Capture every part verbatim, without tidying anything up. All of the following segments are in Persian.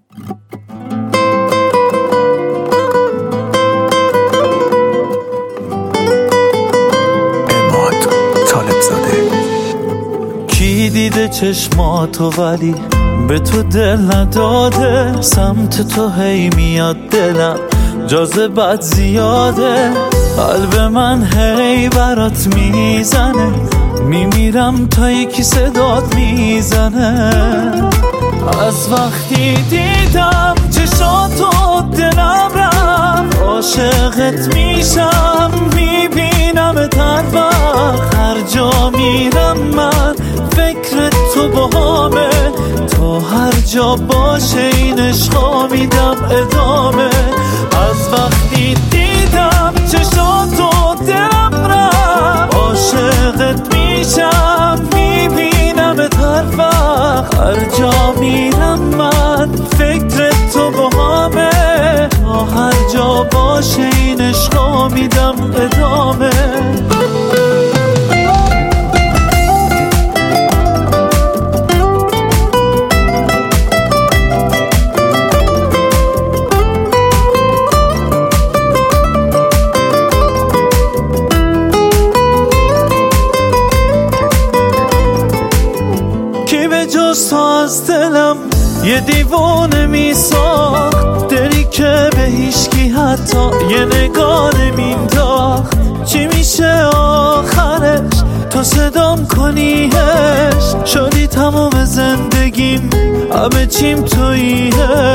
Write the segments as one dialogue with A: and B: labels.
A: کی دیده چشماتو ولی به تو دل نداده، سمت تو هی میاد دلم جاذبت زیاده، قلب من هی برات میزنه، میمیرم تا یکی صدات میزنه. از وقتی دیدم چشاتو دلم رفت، عاشقت میشم میبینم هر وقت، هر جا میرم من فکر تو باهامه، تا هر جا باشه این عشقا میدم ادامه. از وقتی دیدم چشاتو دلم رفت، عاشقت میشم میبینم هر وقت، هر جا میرم من فکر تو باهامه، تا هر جا باشه این عشقا میدم ادامه. جز تو از دلم یه دیوانه میساخت، دلی که به هیچکی حتی یه نگاه نمینداخت. چی میشه آخرش تو صدام کنیش، شدی تمام زندگیم همه چیم توییش.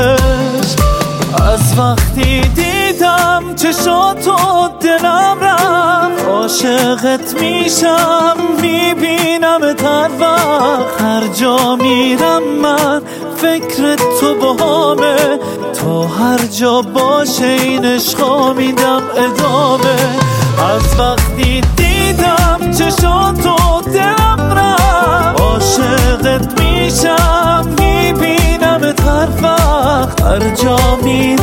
A: از وقتی دیدم چشاتو دلم رفت، عاشقت میشم میبینم هر وقت، هر جا میرم من فکر تو باهامه، تا هر جا باشه این عشقا میدم ادامه. از وقتی دیدم چشاتو دلم رفت، عاشقت میشم میبینم هر وقت، هر جا میرم